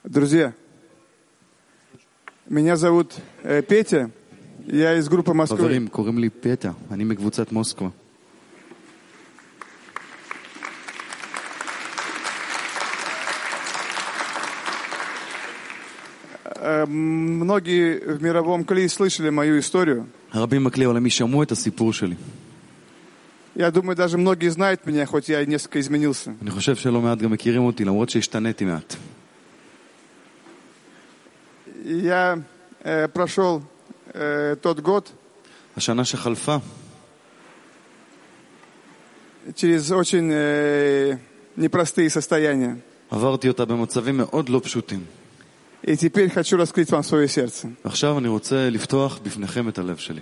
Друзья, меня зовут Петя, я из группы Москвы. חברים, קוראים לי פטה, אני מקבוצת מוסקבה. Многие в мировом клее слышали мою историю. הרבים בכלי העולמי שמעו את הסיפור שלי. Я думаю, даже многие знают меня, хоть я несколько изменился. אני חושב שלא מעט גם מכירים אותי, למרות שהשתניתי מעט. Я прошел тот год השנה שחלפה, через очень непростые состояния. עברתי אותה במצבים מאוד לא פשוטים. И теперь хочу раскрыть вам свое сердце. עכשיו אני רוצה לפתוח בפניכם את הלב שלי.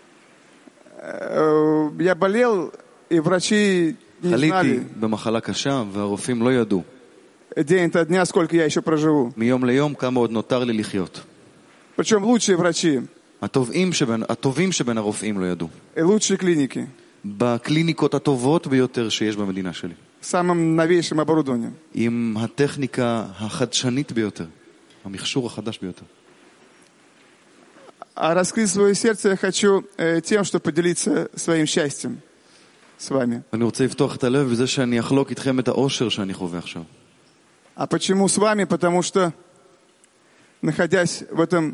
Я болел, и врачи не חליתי знали במחלה קשה, והרופאים לא ידעו. день-то дня, сколько я еще проживу. מיום ליום כמה עוד נותר לי לחיות. Причем лучшие врачи הטובים שבין הרופאים לא ידעו. и лучшие клиники בקליניקות הטובות ביותר שיש במדינה שלי. с самым новейшим оборудованием. עם הטכניקה החדשנית ביותר. המכשור החדש ביותר. А раскрыть свое сердце я хочу тем, что поделиться своим счастьем с вами. אני רוצה לפתוח את הלב בזה שאני אחלוק איתכם את האושר שאני חווה עכשיו. А почему с вами? Потому что, находясь в этом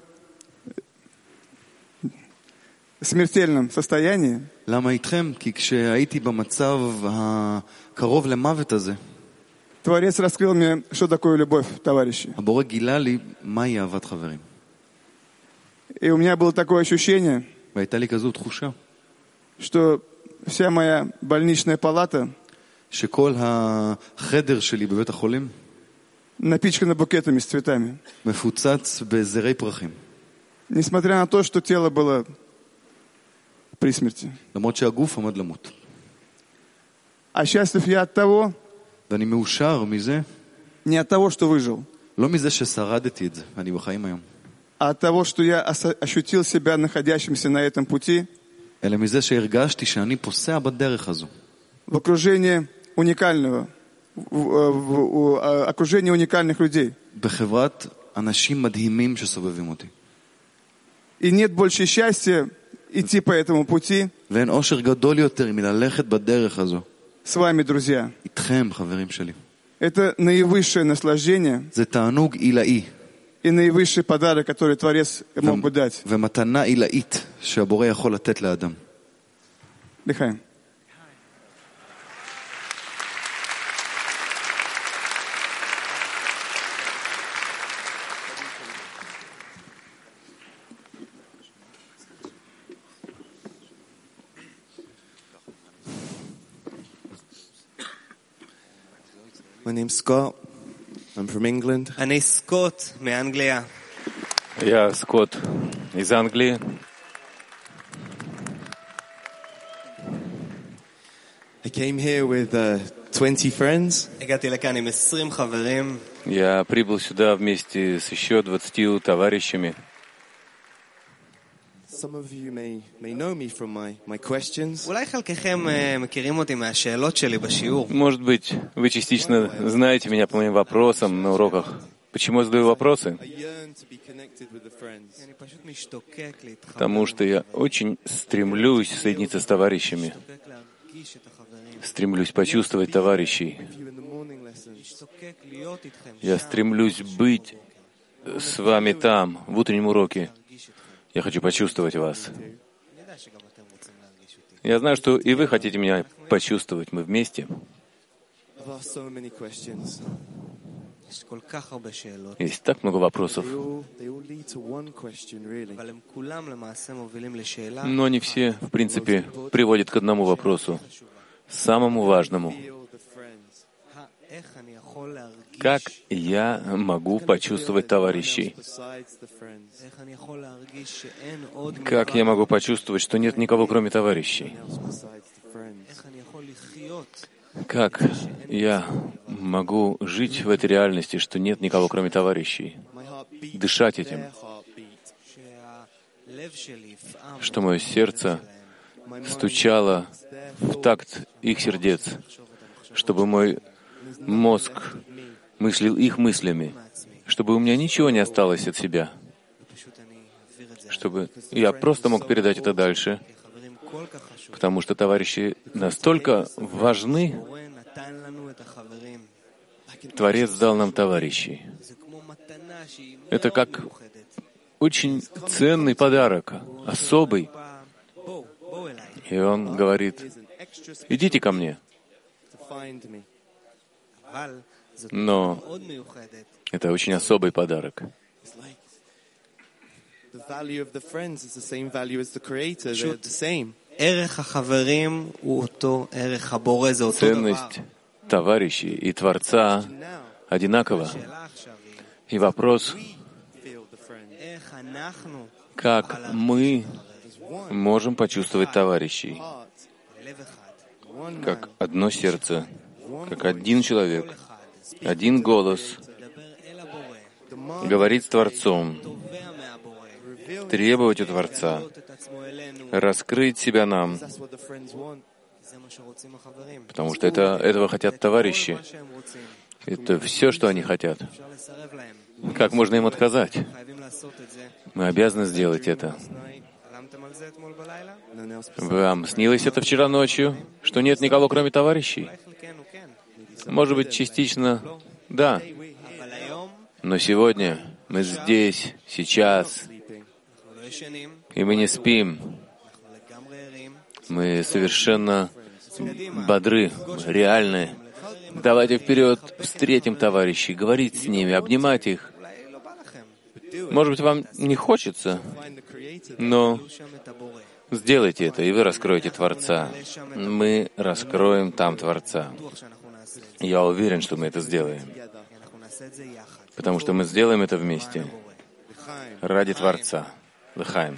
смертельном состоянии, למה איתכם? כי כשהייתי במצב הקרוב למוות הזה, Творец раскрыл мне, что такое любовь, товарищи. הבורא גילה לי מהי אהבת חברים. И у меня было такое ощущение, והייתה לי כזו תחושה, что вся моя больничная палата שכל החדר שלי בבית החולים напичкана букетами с цветами. מפוצץ בזרי פרחים. Несмотря на то, что тело было при смерти. למרות שהגוף עמד למות. А счастлив я от того, ואני מאושר מזה, не от того, что выжил, לא מזה ששרדתי את זה, אני בחיים היום, а от того, что я ощутил себя находящимся на этом пути אלא מזה שהרגשתי שאני פוסע בדרך הזו. в окружении уникального, в окружении уникальных людей. בחברת אנשים מדהימים שסובבים אותי. И нет больше счастья идти по этому пути ואין אושר גדול יותר מללכת בדרך הזו. с вами, друзья. איתכם, חברים שלי. Это наивысшее наслаждение זה תענוג עילאי. и наивысший подарок, который Творец мог бы дать. ומתנה עילאית שהבורא יכול לתת לאדם. Лихаим. My name's Scott. I'm from England. אני סקוט מאנגליה. Я Скотт из Англии. I came here with 20 friends. הגעתי לכאן עם 20 חברים. Я прибыл сюда вместе с еще 20 товарищами. Some of you may know me from my questions. אולי חלקכם מכירים אותי מהשאלות שלי בשיעור. Может быть, вы частично знаете меня по моим вопросам на уроках. Почему я задаю вопросы? I yearn to be connected with the friends. אני פשוט משתוקק להתחבר. Потому что я очень стремлюсь соединиться с товарищами. משתוקק להרגיש את החברים. Стремлюсь почувствовать товарищей. With you in the morning lessons. משתוקק להיות איתכם Я שם. стремлюсь быть с вами там, в утреннем уроке. Я хочу почувствовать вас. אני יודע שגם אתם רוצים להרגיש אותי. Я знаю, что и вы хотите меня почувствовать. Мы вместе. I've asked so many questions. יש כל כך הרבה שאלות, Есть так много вопросов. They all lead to one question, really. אבל הם כולם למעשה מובילים לשאלה Но они все, в принципе, приводят к одному вопросу, самому важному. Feel the friends. איך אני יכול להרגיש, Как я могу почувствовать товарищей? Besides the friends. איך אני יכול להרגיש שאין עוד Как я могу почувствовать, что нет никого, кроме товарищей? Else besides the friends. איך אני יכול לחיות Как я могу жить в этой реальности, что нет никого, кроме товарищей? My heart beats Дышать этим, their heartbeat. שהלב שלי יפעם что мое сердце My mind стучало в такт их сердец, чтобы мой мозг мыслил их мыслями, чтобы у меня ничего не осталось от себя, чтобы я просто мог передать это дальше, потому что товарищи настолько важны. Творец дал нам товарищей. Это как очень ценный подарок, особый. И он говорит: идите ко мне. Но это очень особый подарок. Ценность товарищей и Творца одинакова. И вопрос, как мы можем почувствовать товарищей, как одно сердце, как один человек, один голос, говорить с Творцом, требовать у Творца, раскрыть себя нам, потому что этого хотят товарищи. Это все, что они хотят. Как можно им отказать? Мы обязаны сделать это. Вам снилось это вчера ночью, что нет никого, кроме товарищей? Может быть, частично, да. Но сегодня мы здесь, сейчас, и мы не спим. Мы совершенно бодры, реальны. Давайте вперед встретим товарищей, говорить с ними, обнимать их. Может быть, вам не хочется, но сделайте это, и вы раскроете Творца. Мы раскроем там Творца. Я уверен, что мы это сделаем. Потому что мы сделаем это вместе. Ради Творца. Лехаим.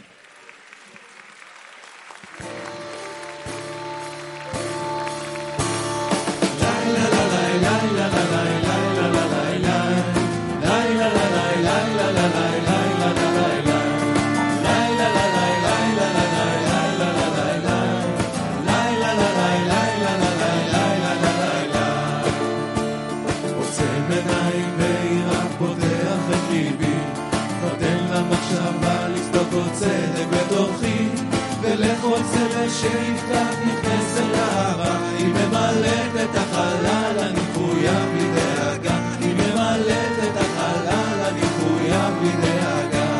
שיפתח נכנסת לאהבה, היא ממלאת את החלל, אני חויב בלי דאגה, היא ממלאת את החלל, אני חויב בלי דאגה.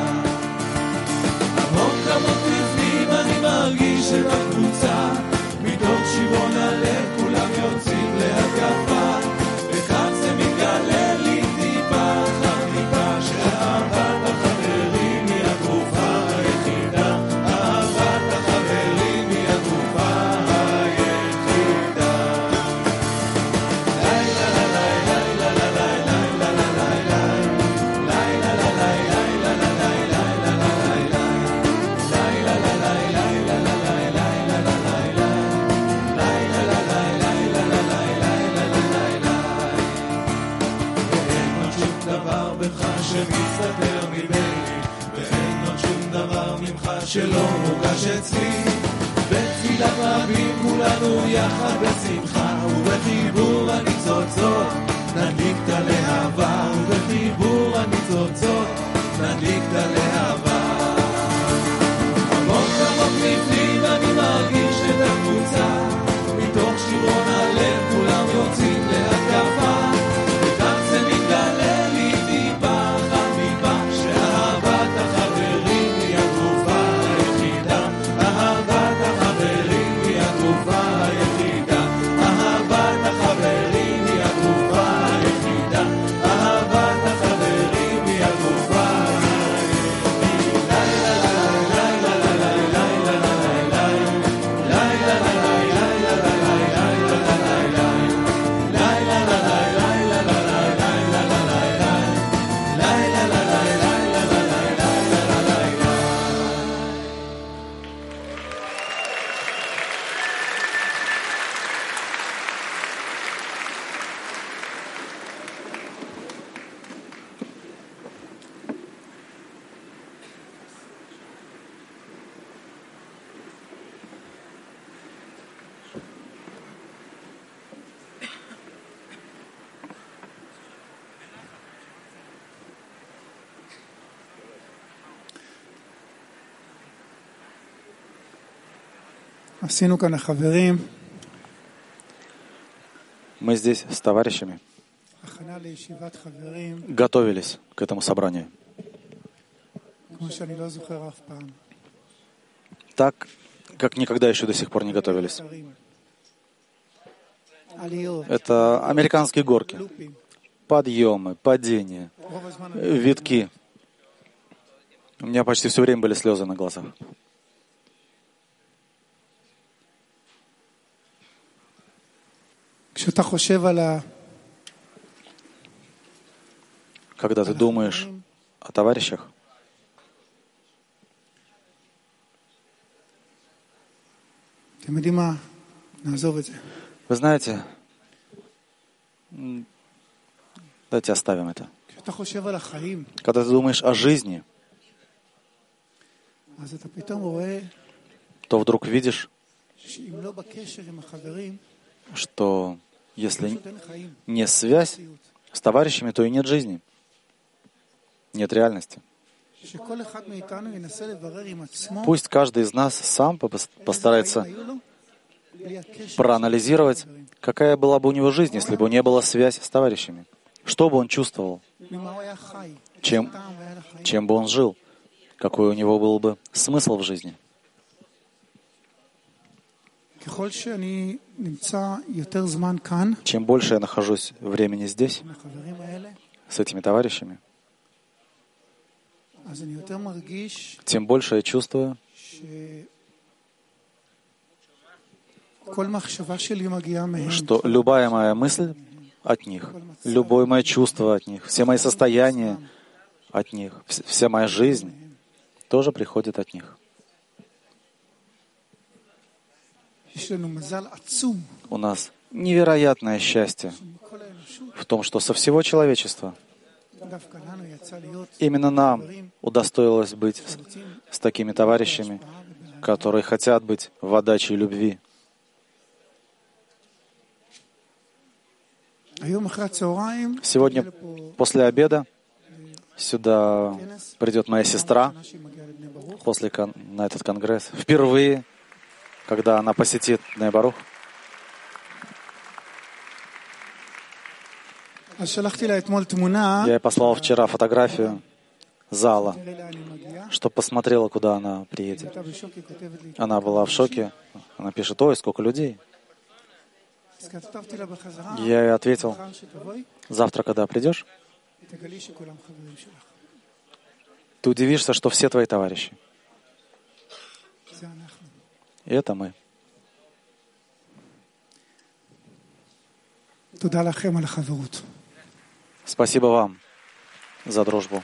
עמוק עמוק בפנים אני מרגיש את הקבוצה, מתוך שירון הלב כולם יוצאים להתקפה, וכך זה מתגלה לי טיפה אחר טיפה, שאהבת החברים היא התרופה היחידה, אהבת החברים שמסתתר ממני, ואין עוד שום דבר ממך שלא מורגש אצלי. בתפילת רבים כולנו יחד בשמחה, ובחיבור הניצוצות נדליק את הלהבה, ובחיבור הניצוצות נדליק את הלהבה. עמוק עמוק בפנים אני מרגיש את הקבוצה, מתוך שירון הלב כולם יוצאים להתקפה, וכך זה מתגלה לי טיפה אחת טיפה, שאהבת החברים היא התרופה היחידה, אהבת החברים היא התרופה היחידה, אהבת החברים היא התרופה היחידה, אהבת החברים עשינו כאן החברים, Мы здесь с товарищами הכנה לישיבת חברים, готовились к этому собранию. כמו שאני לא זוכר אף פעם. Так, как никогда еще до сих пор не готовились. עליות, Это американские горки. לופים. Подъемы, падения, רוב הזמן витки. У меня почти все время были слезы на глазах. כשאתה חושב על Когда ты думаешь о товарищах, אתם יודעים מה? נעזוב את זה. вы знаете, давайте оставим это. כשאתה חושב על החיים, Когда ты думаешь о жизни, אז אתה פתאום רואה то вдруг видишь, שאם לא בקשר עם החברים, что если פשוט אין חיים. не связь с товарищами, то и нет жизни, нет реальности. שכל אחד מאיתנו ינסה לברר עם עצמו, Пусть каждый из нас сам постарается היו לו, בלי הקשר. проанализировать, какая была бы у него жизнь, если бы не было связь с товарищами. Что бы он чувствовал, ממה הוא היה חי? чем, טעם היה לחיים. чем бы он жил, какой у него был бы смысл в жизни. ככל שאני נמצא יותר זמן כאן, Чем больше я нахожусь времени здесь, עם החברים האלה, с этими товарищами, אז אני יותר מרגיש тем больше я чувствую, שכל מחשבה שלי מגיעה מהם. что любая моя мысль от них, любое мое чувство от них, все мои состояния от них, вся моя жизнь тоже приходит от них. יש לנו מזל עצום У нас невероятное счастье מכל האנושות. в том, что со всего человечества דווקא לנו יצא להיות именно нам удостоилось быть с такими товарищами, которые хотят быть в отдаче любви. היום אחרי הצהריים, Сегодня הגיע לפה после обеда сюда כנס, придет моя сестра פעם ראשונה שהיא מגיעה לבני ברוך. на этот конгресс. Впервые, когда она посетит Ней-Барух. אז שלחתי לה אתמול תמונה, Я ей послал вчера фотографию зала, תראה לאן היא מגיעה. чтобы посмотрела, куда она приедет. הייתה בשוק, היא כותבת לי. Она была в шоке. Она пишет: ой, сколько людей. אז כתבתי לה בחזרה, Я ей ответил: מחר שתבואי, завтра, когда придешь, תגלי שכולם חברים שלך. ты удивишься, что все твои товарищи. זה אנחנו. И это мы. תודה לכם על החברות. Спасибо вам за дружбу.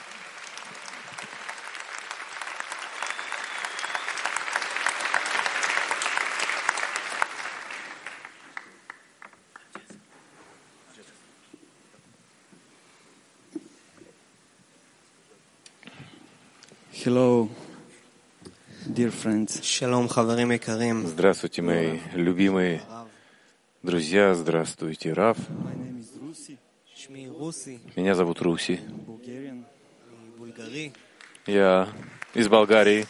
Hello, dear friends. שלום חברים יקרים. Здравствуйте, мои любимые друзья, здравствуйте, Рав. My name is Rusi, שמי רוסי, Меня зовут Руси. Bulgarian. בולגרי. Я из Болгарии.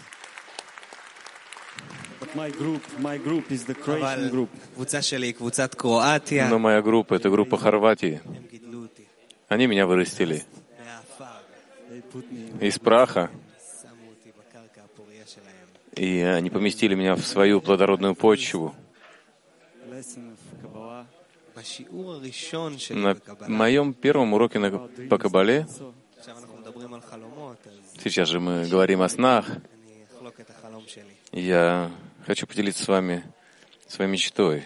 But my group is the Croatian אבל group. קבוצה שלי היא קבוצת קרואטיה. Но моя группа — это группа Хорватии. הם גידלו אותי Они меня вырастили מהעפר, They put me из праха, שמו אותי בקרקע הפוריה שלהם. и они поместили меня в свою плодородную почву. lesson of Kabbalah. בשיעור הראשון שלי На בקבלה, моем первом уроке по Кабале, So, עכשיו אנחנו מדברים על חלומות, אז сейчас же мы говорим о снах, אני אחלוק את החלום שלי. я хочу поделиться с вами своей мечтой.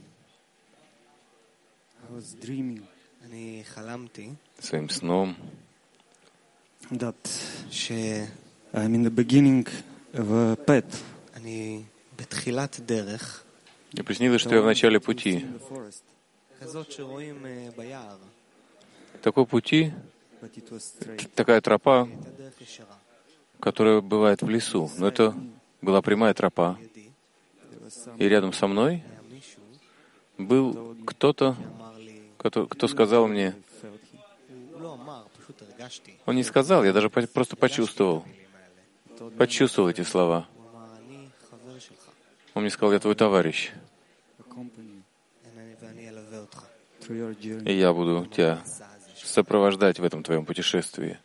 I was dreaming אני חלמתי Своим сном, that שאני I'm in the beginning of a path בתחילת דרך, мне приснилось, что я в начале пути. in the forest, כזאת שרואים ביער. Такой пути, but it was straight. такая тропа, הייתה דרך ישרה. которая бывает в лесу. Но это была прямая тропа. ידי There was some И рядом со мной היה מישהו был кто-то, אמר לי, кто сказал мне, felt him. הוא לא אמר, פשוט הרגשתי. он не сказал, я даже просто почувствовал. המילים האלה. Почувствовал эти слова. הוא אמר, אני חבר שלך. Он мне сказал, я твой товарищ, ואני אלווה אותך. и я буду тебя сопровождать в этом твоем путешествии.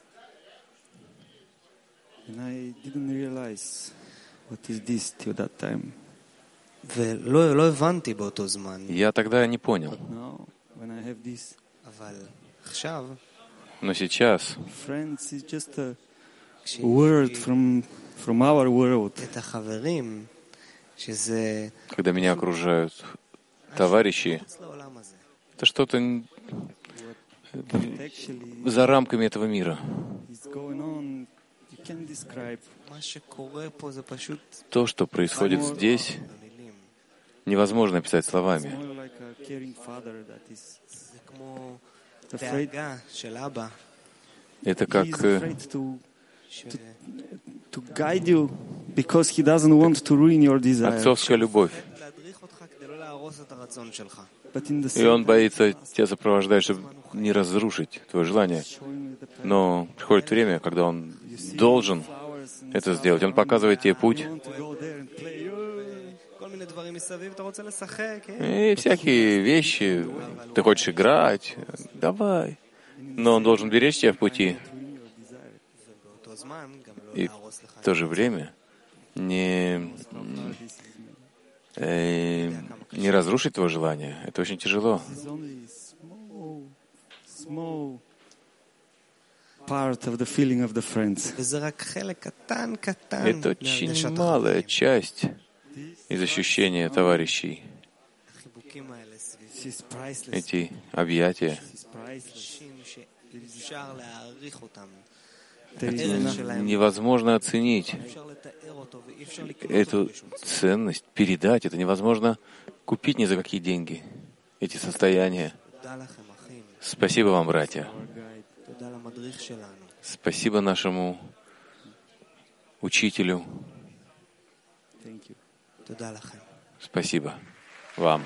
And I didn't realize what is this till that time. ולא הבנתי באותו זמן. Я тогда не понял. Now, when I have this, אבל עכשיו, Но сейчас friends is just a word from our world. את החברים, שזה когда меня окружают товарищи, חוץ לעולם הזה. это что-то Actually, за рамками этого мира. is going on. You can't describe. מה שקורה פה זה פשוט То, что происходит здесь, במילים. невозможно описать It's словами. more like a caring father that is זה כמו afraid. דאגה של אבא, Это He is как afraid ש... to guide you because he doesn't want to ruin your desire. отцовская любовь. להדריך אותך כדי לא להרוס את הרצון שלך. But in the И он same боится тебя сопровождать, чтобы не разрушить твое желание. showing the path, Но приходит время, когда он you see должен flowers and это сделать. Он показывает тебе путь. you want to go there and play. כל מיני דברים מסביב, אתה רוצה לשחק, И всякие вещи. Ты хочешь играть? Давай. Но он должен беречь тебя в пути. ובאותו זמן גם לא И להרוס לך. в то же время не разрушить твое желание. Это очень тяжело. It's only small part of the feeling of the friends. וזה רק חלק קטן קטן Это очень להרגשת малая החברים. часть из ощущения товарищей. החיבוקים האלה סביב She's priceless. Эти объятия. She's priceless. אנשים שאפשר להעריך אותם. There is הערך enough. שלהם, Невозможно оценить אפשר לתאר אותו ואי אפשר לקנות эту אותו בשום צורה. ценность, передать. Это невозможно купить ни за какие деньги. Эти состояния. תודה לכם, אחים. Спасибо вам, братья. תודה למדריך שלנו. Спасибо нашему учителю. Thank you. תודה לכם. Спасибо вам.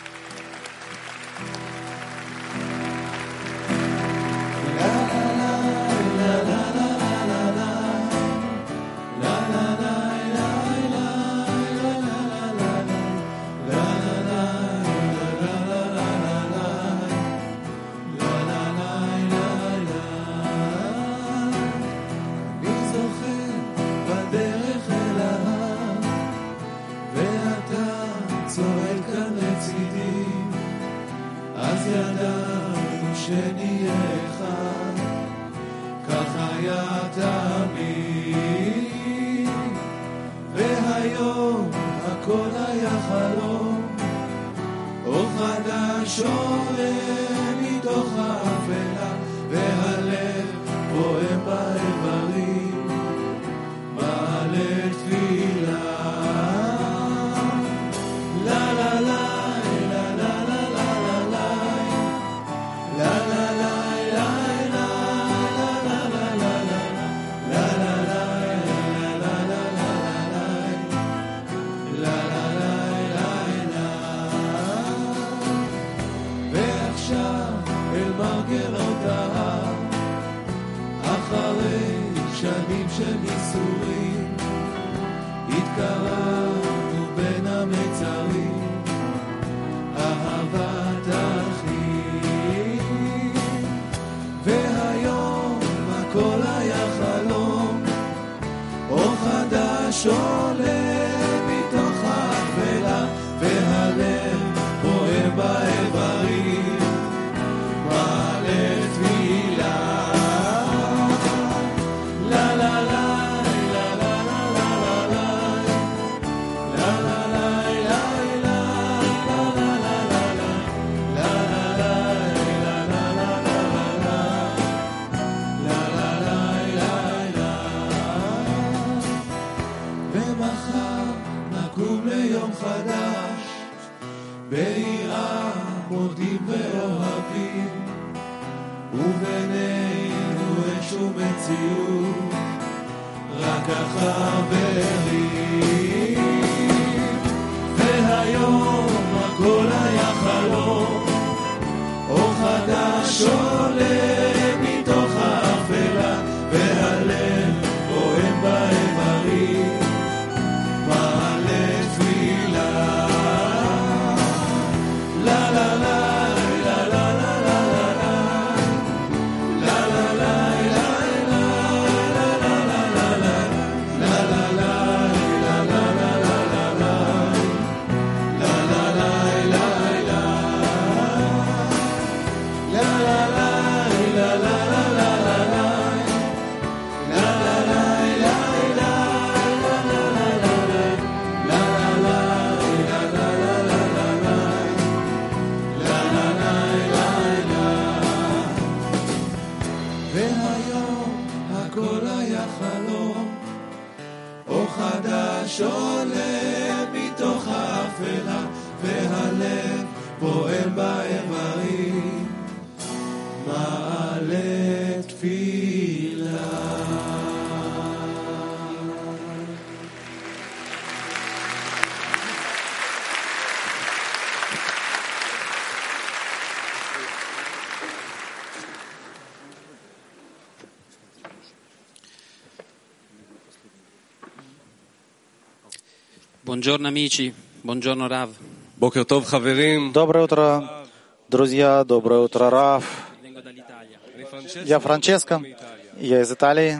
אני זוכר בדרך אל ההר, ואתה צועד כאן לצידי, אז ידענו שנהיה אחד, כך היה תמיד, והיום הכל היה חלום, אור חדש עולה מתוך האפלה, והלב פועם באיברים, מעלה תפילה. לה לה לה לה לה לה לה לה לה לה לה שנים של ניסויים התקרבנו בין המצרים, אהבת אחים, והיום הכל היה חלום, אור חדש עולה מתוך האפלה, והלב פועם באיברים, מעלה תפילה. בעירה מודים ואוהבים, ובינינו אין שום מציאות, רק החברים. והיום הכל היה חלום, אור חדש עולה מתוך האפלה, והלב פועם באיברים, מעלה תפילה. שולה מתוך האפלה, והלב פועם באיברים, מעלה תפילה. Buongiorno amici, buongiorno Rav. בוקר טוב חברים. Доброе утро, друзья, доброе утро, Рав. Я Франческо, я из Италии.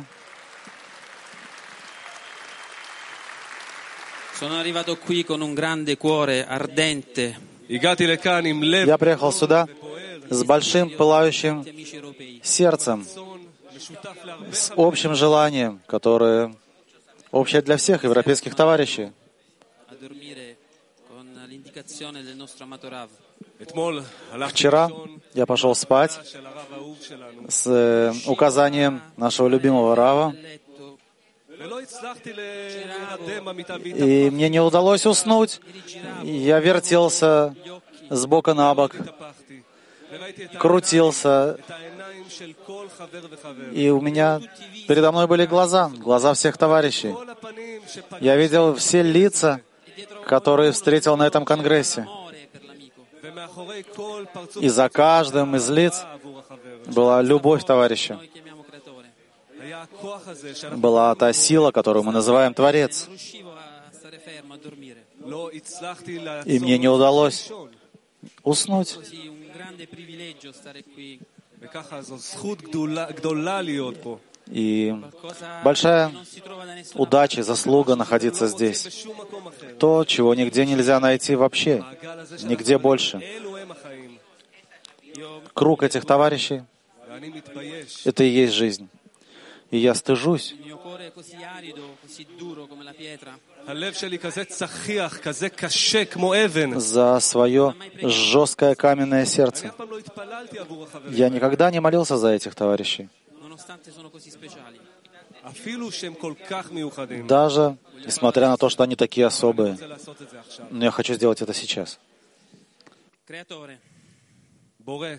Sono arrivato qui con un grande cuore ardente. הגעתי לכאן עם לב Я приехал сюда с большим пылающим сердцем, с общим желанием, которое общее для всех европейских товарищей. A dormire con l'indicazione del nostro amato Rav. אתמול הלכתי Вчера לישון я пошел спать של הרב האהוב שלנו с указанием нашего любимого Рава, Letto, ולא הצלחתי להירדם במיטה и мне не удалось уснуть. Я вертелся с бока на бок, והתהפכתי וראיתי את крутился, העיניים של כל חבר וחבר. и у меня передо мной были глаза всех товарищей. כל הפנים שפגשתי Я видел все лица, которые встретил на этом конгрессе. amore per l'amico. ומאחורי כל פרצוף И за каждым из лиц עבור החבר была любовь товарища. Noi chiamiamo creatore. היה הכוח הזה שאנחנו Была та сила, которую мы называем Творец. Non riuscivo a stare fermo, a dormire. לא הצלחתי И мне не לעצור удалось לישון. уснуть. Così un grande privilegio stare qui. וככה זו זכות גדולה להיות פה. И Qualcosa большая che non si trova da nessuna удача и заслуга находиться здесь. בשום מקום אחר. То, чего нигде нельзя найти вообще. הגל הזה של Нигде больше. אלו הם החיים. Круг этих товарищей ואני מתבייש. — это и есть жизнь. И я стыжусь, Il mio cuore è così arido, così duro come la pietra. הלב שלי כזה צחיח, כזה קשה כמו אבן. за свое жесткое каменное אני сердце. אף פעם לא התפללתי עבור החברים. Я никогда не молился за этих товарищей. Nonostante sono così speciali. אפילו שהם כל כך מיוחדים. Даже несмотря на то, что они такие особые. אני רוצה לעשות את זה עכשיו. Но я хочу сделать это сейчас. Creatore, בורא,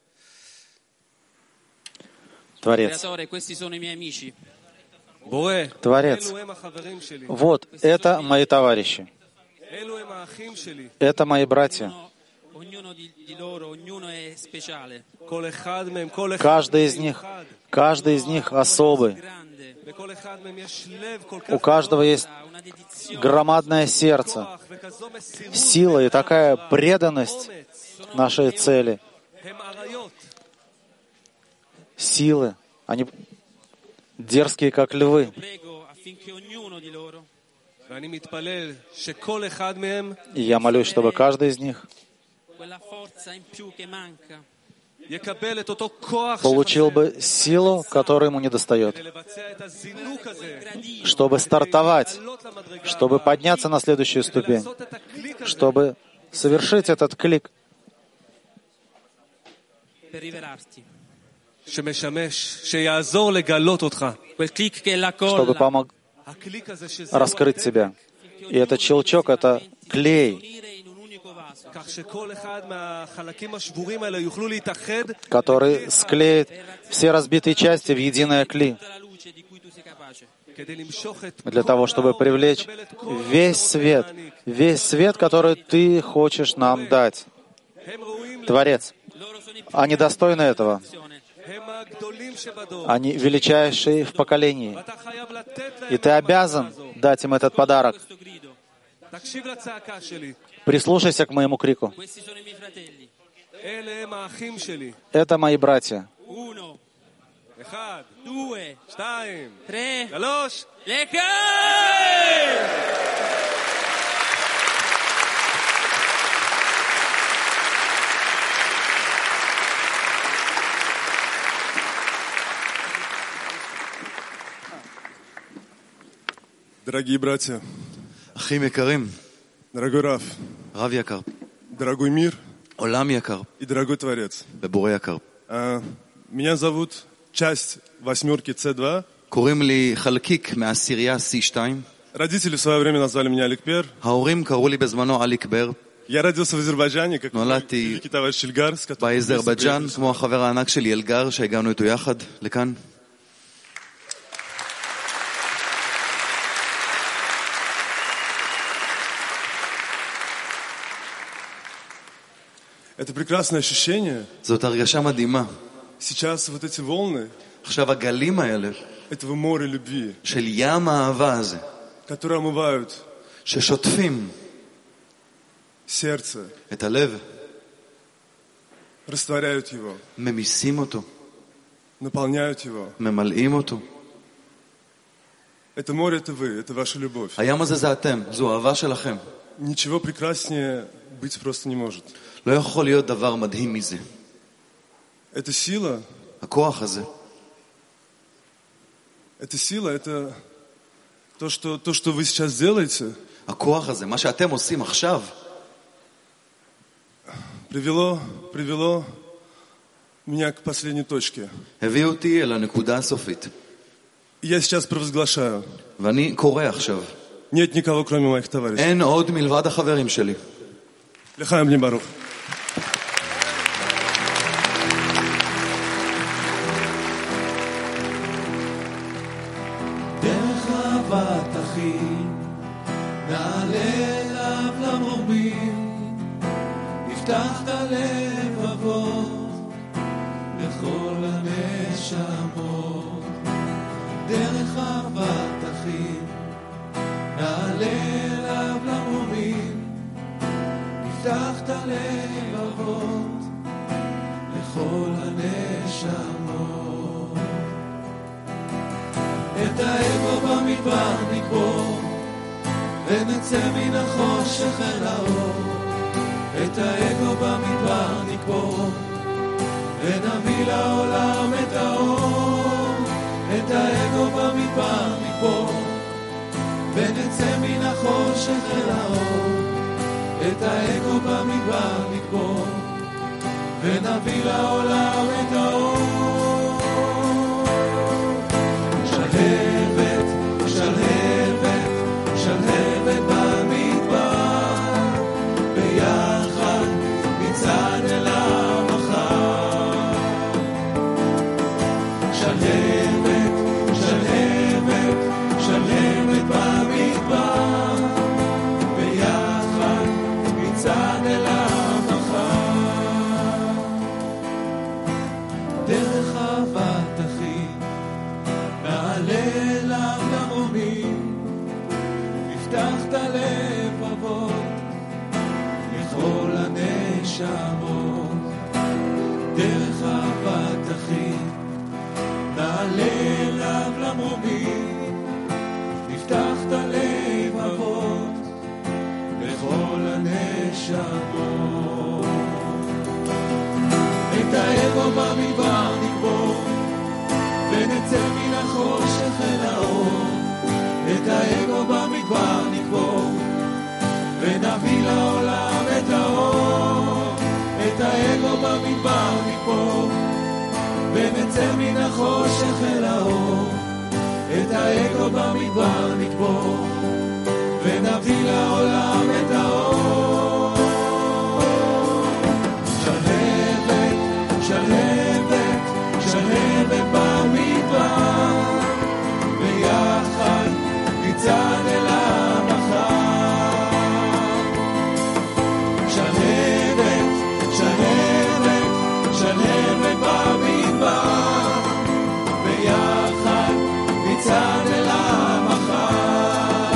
Творец. creatore, questi sono i miei amici. בורא, Творец. אלו הם החברים שלי. Вот, это мои товарищи. אלו הם האחים שלי. Это мои братья. Ognuno di loro, ognuno è speciale, כל אחד מהם, כל אחד Каждый из них особый. grande, לכל אחד מהם יש לב כל כך У каждого есть ha una dedizione. громадное сердце, כוח וכזו מסירות. сила и такая преданность нашей цели. הם אריות. Силы. Они дерзкие, как львы. Prego affinché ognuno di loro ואני מתפלל שכל אחד מהם И я молюсь, чтобы каждый из них quella forza in più che manca, יקבל את אותו כוח получил бы силу, которой ему недостает, לבצע את הזינוק הזה, чтобы стартовать, לעלות למדרגה, чтобы подняться на следующую ступень, לעשות את הקליק הזה, чтобы совершить этот клик, per rivelarti. שמשמש, שיעזור לגלות אותך. Quel click che è la чтобы colla, помог הקליק הזה שזה раскрыть себя. И этот щелчок — это клей, unire in un unico vaso, כך שכל אחד מהחלקים השבורים האלה יוכלו להתאחד который склеит все разбитые части в единое кли, tutta la luce di cui tu sei capace. כדי למשוך את для того, чтобы привлечь весь свет, который ты хочешь нам дать. הם ראויים, Творец, Loro sono i più они достойны этого. azione. הם הגדולים שבדור. Они величайшие в поколении. אתה חייב לתת И להם ты обязан дать им этот подарок. Questo grido, תקשיב לצעקה שלי. Прислушайся к моему крику. questi sono i miei fratelli. אלה הם האחים שלי. Это мои братья. 1, 1, 2, 2, 3, 3. Lecca! Дорогие братья, אחים יקרים, дорогой Раф, רב יקר, дорогой мир עולם יקר и дорогой Творец. ובורא יקר. Меня зовут часть восьмерки C2, קוראים לי חלקיק מהעשירייה C2, Родители в свое время назвали меня Аликпер. ההורים קראו לי בזמנו אליק בר. Я родился в Азербайджане, как נולדתי великий תоварищ Ильгар, с которым... באזרבייג'אן, כמו החבר הענק שלי אלגר, שהגענו איתו יחד לכאן. Это прекрасное ощущение. זאת הרגשה מדהימה. Сейчас вот эти волны עכשיו הגלים האלה этого моря любви, של ים האהבה הזה, которые омывают ששוטפים сердце, את הלב, растворяют его, ממיסים אותו, наполняют его. ממלאים אותו. Это море — это вы, это ваша любовь. הים הזה זה אתם, זו אהבה שלכם. Ничего прекраснее быть просто не может. לא יכול להיות דבר מדהים מזה. Это сила, הכוח הזה, это то, что вы сейчас делаете, הכוח הזה, מה שאתם עושים עכשיו, привело меня к последней точке. הביא אותי אל הנקודה הסופית. Я сейчас провозглашаю. ואני קורא עכשיו. Нет никого, кроме моих товарищей. אין עוד מלבד החברים שלי. לחיים בני ברוך. דרך אהבת אחים, נעלה אליו למרומים, נפתח את הלבבות לכל הנשמות. דרך אהבת אחים, נעלה אליו למרומים, נפתח את הלבבות לכל הנשמות. את האגו במדבר נקבור, ונצא מן החושך אל האור. את האגו במדבר נקבור, ונביא לעולם את האור. את האגו במדבר נקבור, ונצא מן החושך אל האור. את האגו במדבר נקבור, ונביא לעולם את האור. שלהבת, שלהבת, שלהבת במדבר, ביחד מצעד אל המחר. שלהבת, שלהבת, שלהבת במדבר, ביחד מצעד אל המחר. דרך אהבת אחים, נעלה אליו למרומים, נפתח את הלבבות לכל הנשמות. דרך אהבת אחים, נעלה אליו למרומים, נפתח את הלבבות לכל הנשמות. את האגו במדבר נקבור, ונצא מן החושך אל האור. את האגו במדבר נקבור, ונביא לעולם את האור. את האגו במדבר נקבור, ונצא מן החושך אל האור. את האגו במדבר נקבור, ונביא לעולם את האור. שלהבת, שלהבת, שלהבת במדבר, ביחד נצעד אל המחר. שלהבת, שלהבת, שלהבת במדבר, ביחד נצעד אל המחר.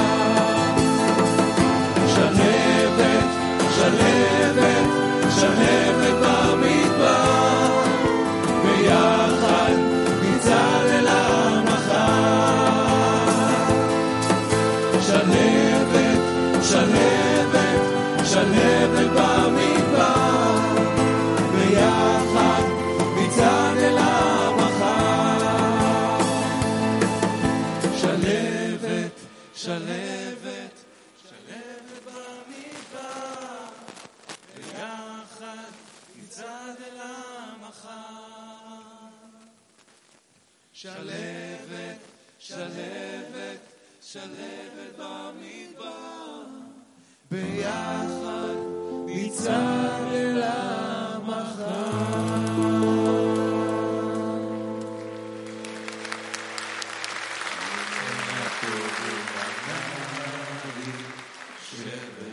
שלהבת, שלהבת, שלהבת במדבר, ביחד נצעד אל המחר. שלהבת, שלהבת, שלהבת במדבר, ביחד נצעד אל המחר. שלהבת, שלהבת, שלהבת במדבר, ביחד נצעד אל המחר. שלהבת, שלהבת, שלהבת במדבר, ביחד נצעד אל המחר. שבט